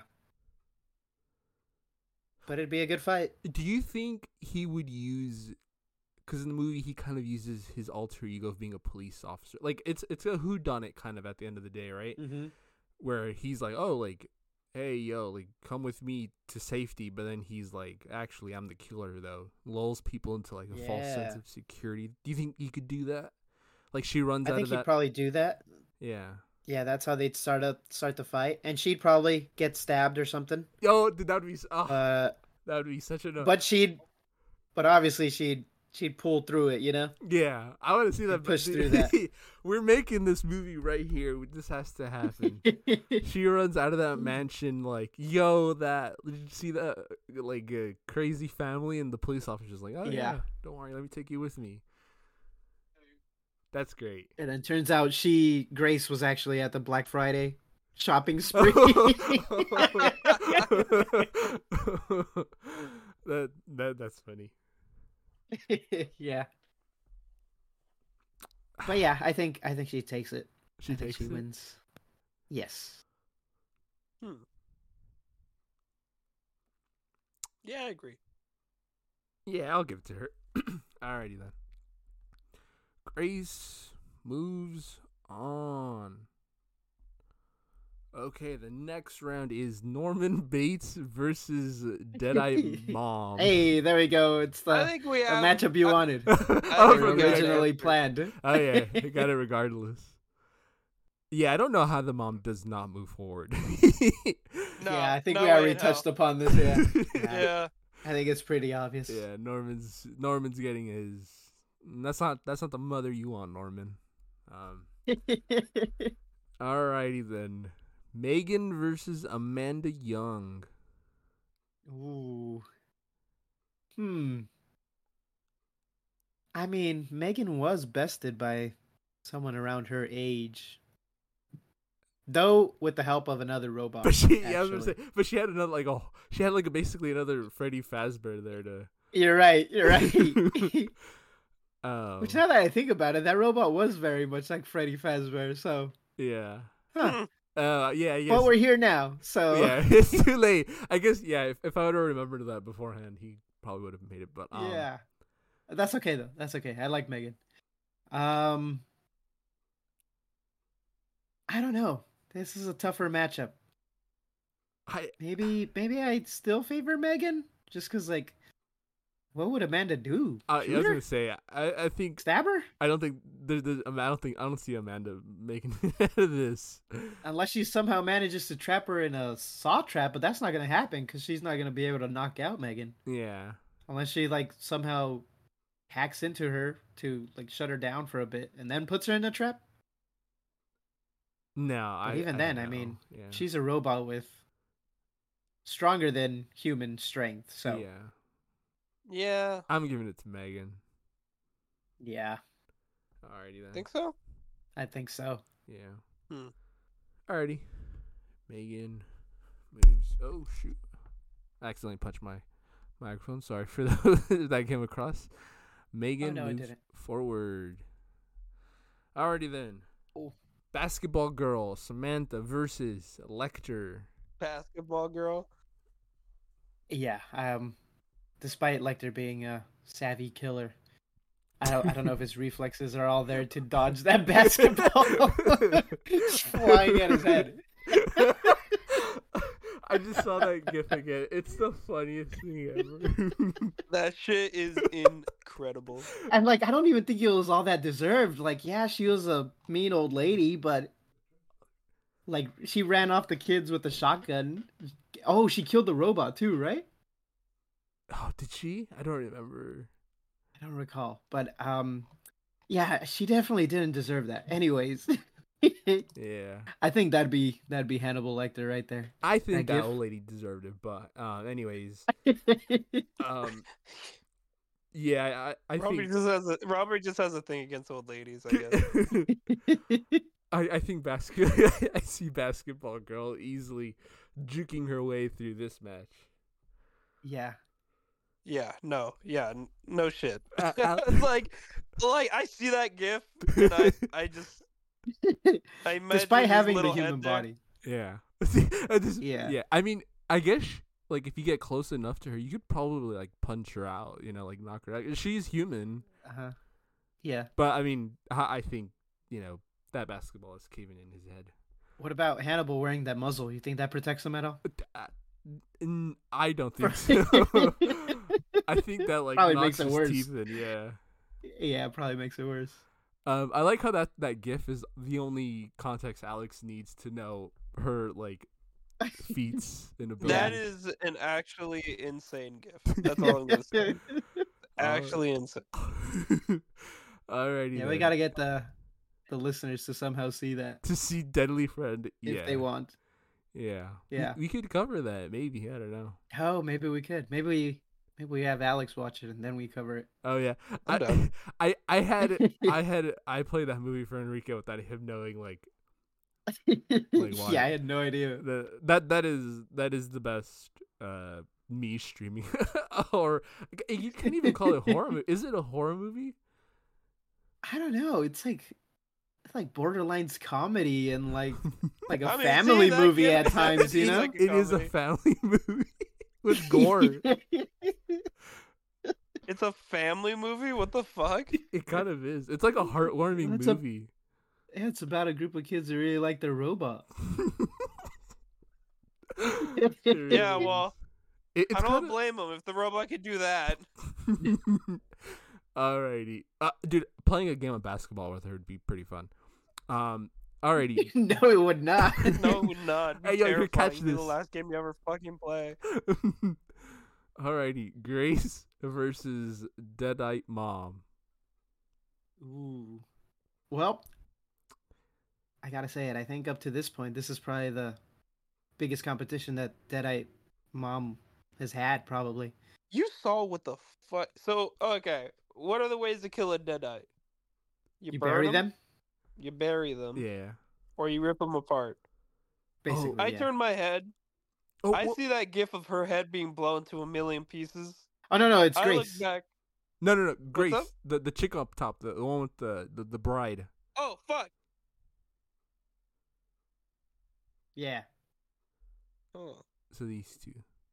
But it'd be a good fight. Do you think he would use? Because in the movie he kind of uses his alter ego of being a police officer. Like it's a whodunit kind of at the end of the day, right? Where he's like, oh, like, hey, yo, like, come with me to safety. But then he's like, actually, I'm the killer, though. Lulls people into like a false sense of security. Do you think he could do that? Like she runs out of that. I think he'd probably do that. Yeah. Yeah, that's how they'd start the fight, and she'd probably get stabbed or something. Oh, that would be. That would be such a. But obviously she'd pull through it, Yeah, I want to see that. Push through that. We're making this movie right here. This has to happen. She runs out of that mansion like, yo, did you see that? Like a crazy family, and the police officer's like, oh yeah, don't worry, let me take you with me. That's great. And then turns out Grace was actually at the Black Friday shopping spree. That's funny. Yeah. But yeah, I think she takes it. She wins. Yes. Yeah, I agree. Yeah, I'll give it to her. Alrighty then. Grace moves on. Okay, the next round is Norman Bates versus Deadeye Mom. Hey, there we go. It's the matchup you wanted. Originally planned. Oh yeah, I got it regardless. Yeah, I don't know how the mom does not move forward. Yeah, I think we already touched upon this. Yeah. I think it's pretty obvious. Yeah, Norman's getting his. That's not the mother you want, Norman. Alrighty then. Megan versus Amanda Young. Ooh. I mean, Megan was bested by someone around her age. Though with the help of another robot. But she had another basically another Freddy Fazbear there to. You're right. Which now that I think about it, that robot was very much like Freddy Fazbear, so. Yeah. Huh. Yeah, I guess. Well, we're here now, so yeah, it's too late. I guess. Yeah, if I would have remembered that beforehand, he probably would have made it. But yeah, that's okay though. That's okay. I like Megan. I don't know. This is a tougher matchup. Maybe I'd still favor Megan just because, like, what would Amanda do? I was gonna say, I think stab her. I don't think I don't see Amanda making it out of this unless she somehow manages to trap her in a saw trap. But that's not gonna happen because she's not gonna be able to knock out Megan. Yeah. Unless she like somehow hacks into her to like shut her down for a bit and then puts her in a trap. No, but even then, I mean, she's a robot with stronger than human strength. So yeah, I'm giving it to Megan. Yeah. Alrighty then. Think so? I think so. Yeah. Alrighty. Megan moves. Oh shoot! I accidentally punched my microphone. Sorry for that came across. Megan moves forward. Alrighty then. Oh. Basketball girl Samantha versus Lecter. Basketball girl. Yeah. Despite Lecter being a savvy killer, I don't know if his reflexes are all there to dodge that basketball flying at his head. I just saw that gif again. It's the funniest thing ever. That shit is incredible. And like, I don't even think it was all that deserved. Like, yeah, she was a mean old lady, but like, she ran off the kids with the shotgun. Oh, she killed the robot too, right? Oh, did she? I don't remember. I don't recall, but yeah, she definitely didn't deserve that. Anyways. Yeah, I think that'd be Hannibal Lecter right there. I think that old lady deserved it, but anyways, yeah, I think Robert just has a thing against old ladies, I guess. I think I see basketball girl easily juking her way through this match. Yeah. Yeah, no shit. like I see that gif and I just despite having the human body. Yeah. Yeah. I mean, I guess like if you get close enough to her, you could probably like punch her out, like knock her out. She's human. Yeah. But I mean, I think, that basketball is caving in his head. What about Hannibal wearing that muzzle? You think that protects him at all? I don't think so. I think that like probably knocks makes it his worse. teeth in, yeah. Yeah, it probably makes it worse. I like how that gif is the only context Alex needs to know her like feats in ability. That is an actually insane gif. That's all I'm gonna say. Actually insane. Alrighty. Yeah, then. we gotta get the listeners to somehow see that. To see Deadly Friend, if they want. Yeah. Yeah. We could cover that, maybe. I don't know. Oh, maybe we could. Maybe we have Alex watch it and then we cover it. Oh yeah. I played that movie for Enrique without him knowing like why. Yeah, I had no idea. That is the best me streaming or you can't even call it horror movie. Is it a horror movie? I don't know. It's like borderlines comedy and like a family movie at times, you know? Like it is a family movie with gore. It's a family movie? What the fuck? It kind of is. It's like a heartwarming movie. It's about a group of kids who really like their robot. Yeah, well, I don't blame them if the robot could do that. Alrighty. Dude, playing a game of basketball with her would be pretty fun. Alrighty. No, it would not. No, it would not. Hey, yo, you catch this. The last game you ever fucking play. Alrighty. Grace versus Deadite Mom. Ooh. Well, I gotta say it. I think up to this point, this is probably the biggest competition that Deadite Mom has had, probably. You saw what the fuck? So, okay. What are the ways to kill a Deadite? You bury them? You bury them. Yeah. Or you rip them apart. Basically, I turn my head. Oh, I see that gif of her head being blown to a million pieces. Oh, no, it's I Grace. look back. No. Grace. The chick up top. The one with the bride. Oh, fuck. Yeah. Oh. So these two.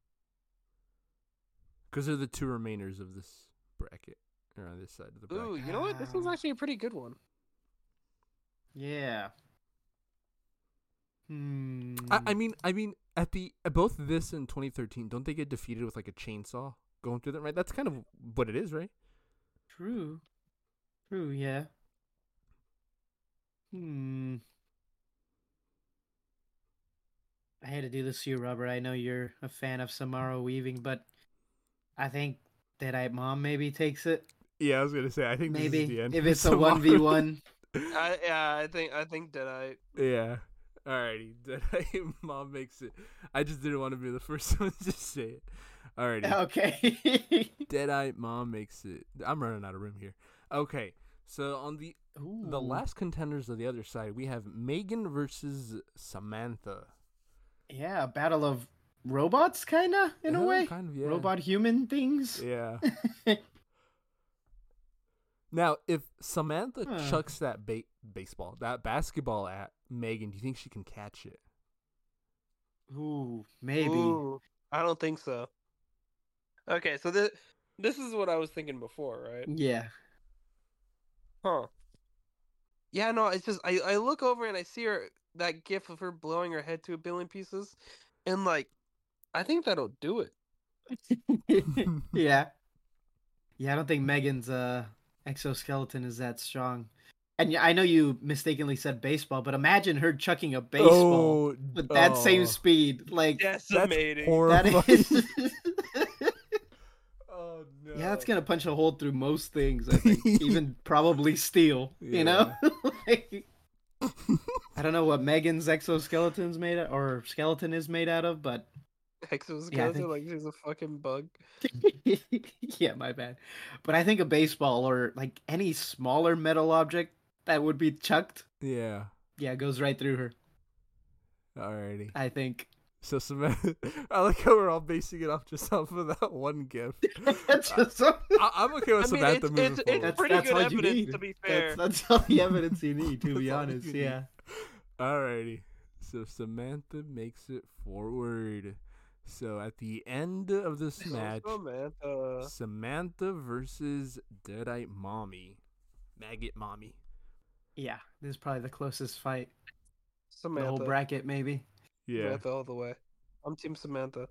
Because they're the two remainers of this bracket. Or on this side of the bracket. Ooh, you know what? This one's actually a pretty good one. Yeah. I mean, at both this and 2013, don't they get defeated with like a chainsaw going through them? Right, that's kind of what it is, right? True. Yeah. I hate to do this to you, Robert. I know you're a fan of Samara Weaving, but I think Deadite Mom maybe takes it. Yeah, I was gonna say I think maybe this is the end if it's a 1v1. I think Deadite. Yeah. Alrighty, Deadite Mom makes it. I just didn't want to be the first one to say it. Alrighty. Okay. Deadite Mom makes it. I'm running out of room here. Okay, so on the last contenders of the other side, we have Megan versus Samantha. Yeah, battle of robots, kinda in a way. Kind of, yeah. Robot human things. Yeah. Now, if Samantha chucks that that basketball at Megan, do you think she can catch it? Ooh, maybe. Ooh, I don't think so. Okay, so this is what I was thinking before, right? Yeah. Huh. Yeah, no, it's just I look over and I see that gif of her blowing her head to a billion pieces, and like, I think that'll do it. Yeah. Yeah, I don't think Megan's exoskeleton is that strong. And I know you mistakenly said baseball, but imagine her chucking a baseball with that same speed. Like, decimating. That is. Oh no. Yeah, that's gonna punch a hole through most things, I think. Even probably steel. Yeah. You know? Like, I don't know what Megan's exoskeleton's made of, or skeleton is made out of, but exoskeleton, like she's a fucking bug. Yeah, my bad. But I think a baseball or like any smaller metal object that would be chucked. Yeah. Yeah, it goes right through her. Alrighty. I think. So Samantha, I like how we're all basing it off just off of that one gift. I'm okay with Samantha moving forward. It's pretty good evidence, to be fair. That's all the evidence you need, to be honest. Yeah. Alrighty. So Samantha makes it forward. So at the end of this match, Samantha versus Deadite Mommy. Maggot Mommy. Yeah, this is probably the closest fight. Samantha. The whole bracket, maybe. Yeah. Samantha all the way. I'm Team Samantha.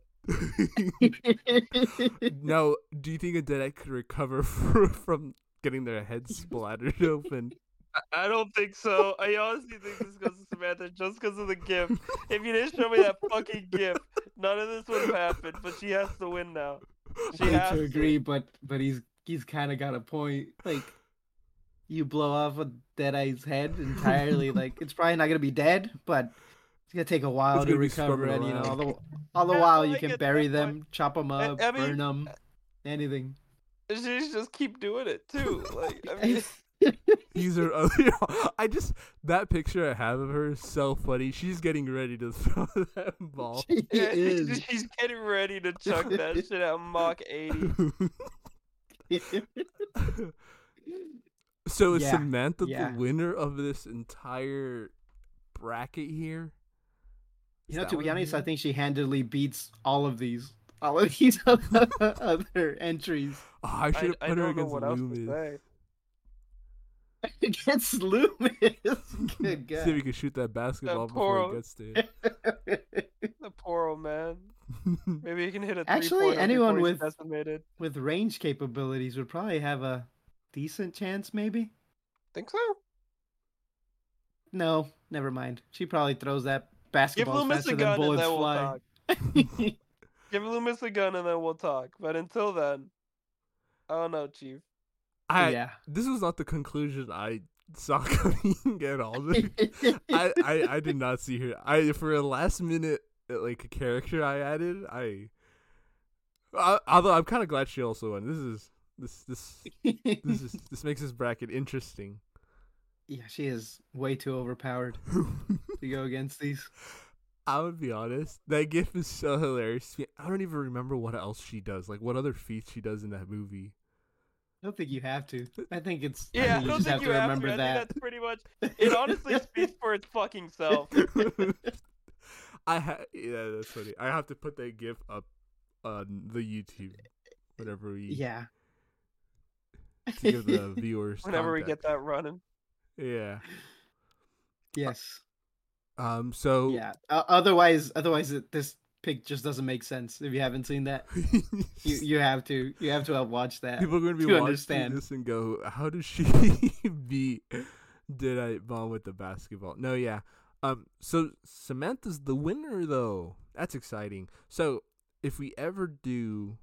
Now, do you think a Deadite could recover from getting their heads splattered open? I don't think so. I honestly think this goes to Samantha just because of the gift. If you didn't show me that fucking gift, none of this would have happened. But she has to win now. I have to agree, but he's kind of got a point. Like, you blow off a Deadeye's head entirely. Like, it's probably not gonna be dead, but it's gonna take a while to recover. And you know, all the while you can bury them, chop them up, burn them, anything. She just keep doing it too. Like, I mean. These are that picture I have of her is so funny. She's getting ready to throw that ball. She's getting ready to chuck that shit at Mach 80. So is Samantha the winner of this entire bracket here? You know, to be honest, I think she handily beats all of these other entries. Oh, I should have put her against Loomis. Against Loomis. Good God. See if we can shoot that basketball before it gets to you. The poor old man. Maybe he can hit a 3-pointer. Actually, anyone with range capabilities would probably have a decent chance, maybe. Think so? No, never mind. She probably throws that basketball faster than bullets fly. Give Loomis a gun and then we'll talk. But until then, I don't know, Chief. This was not the conclusion I saw coming at all. I did not see her. For a last minute like a character I added. Although I'm kind of glad she also won. This makes this bracket interesting. Yeah, she is way too overpowered to go against these. I would be honest. That gif is so hilarious. I don't even remember what else she does. Like what other feats she does in that movie. I don't think you have to. I think it's. Yeah, I don't think you have to. I think that's pretty much. It honestly speaks for its fucking self. Yeah, that's funny. I have to put that GIF up on the YouTube whenever we Yeah. to give the viewers Whenever we context. get that running. Yeah. Yes. So Yeah. Otherwise, this pick just doesn't make sense if you haven't seen that. You have to have watched that. People are going to be watching this and go, "How does she beat Deadite Bomb with the basketball?" No, yeah. So Samantha's the winner though. That's exciting. So if we ever do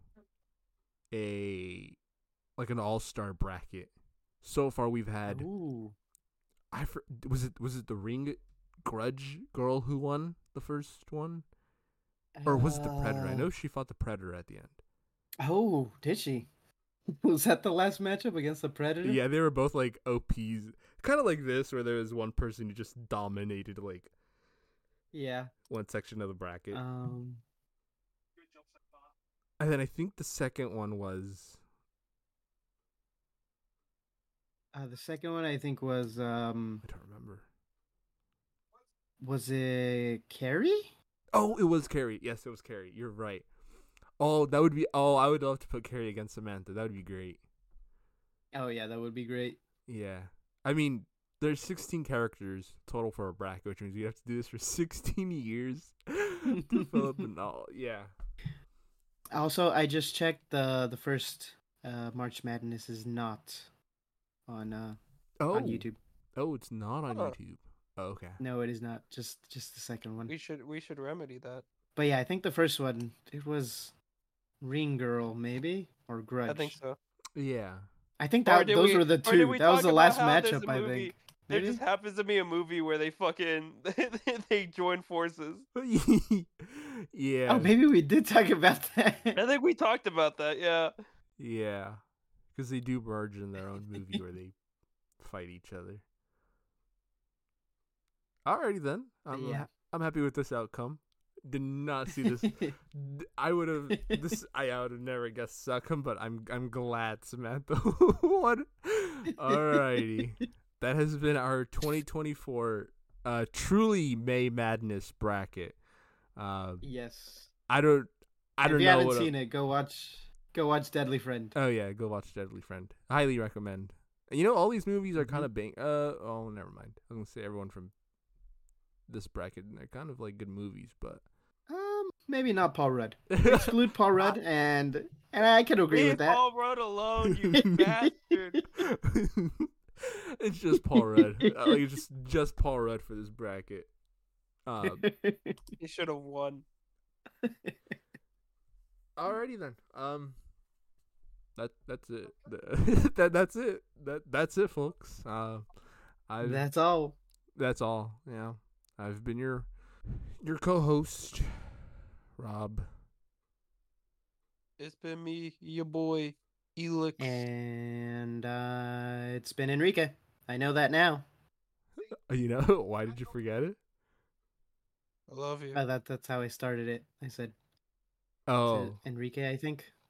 an all-star bracket, so far we've had. Ooh. Was it the Ring Grudge girl who won the first one? Or was it the Predator? I know she fought the Predator at the end. Oh, did she? Was that the last matchup against the Predator? Yeah, they were both like OPs. Kind of like this, where there was one person who just dominated like one section of the bracket. And then I think the second one was... the second one I think was... I don't remember. Was it Carrie? Oh, it was Carrie. Yes, it was Carrie. You're right. Oh, that would be... Oh, I would love to put Carrie against Samantha. That would be great. Oh, yeah, that would be great. Yeah. I mean, there's 16 characters total for a bracket, which means we have to do this for 16 years to fill up the all. Yeah. Also, I just checked the first March Madness is not on YouTube. Oh, it's not on YouTube. Oh, okay. No, it is not. Just the second one. We should remedy that. But yeah, I think the first one, it was Ring Girl, maybe? Or Grudge. I think so. Yeah. I think those were the two. That was the last matchup, I think. There just happens to be a movie where they fucking they join forces. Yeah. Oh, maybe we did talk about that. I think we talked about that, yeah. Yeah. Because they do merge in their own movie where they fight each other. Alrighty then. I'm happy with this outcome. Did not see this. I would have never guessed this outcome, but I'm glad Samantha won. Alrighty. That has been our 2024 truly May Madness bracket. Yes. I don't if know. If you haven't seen it, go watch Deadly Friend. Oh yeah, go watch Deadly Friend. Highly recommend. You know, all these movies are kind of oh, never mind. I was gonna say everyone from this bracket, and they're kind of like good movies, but maybe not Paul Rudd. Exclude Paul Rudd, and I can agree with that. Paul Rudd alone, you bastard. It's just Paul Rudd. It's just Paul Rudd for this bracket. He should have won. Alrighty then. That's it. That's it, folks. That's all. That's all. Yeah. I've been your co-host, Rob. It's been me, your boy, Elix. And it's been Enrique. I know that now. You know, why did you forget it? I love you. That's how I started it. I said, oh, Enrique, I think.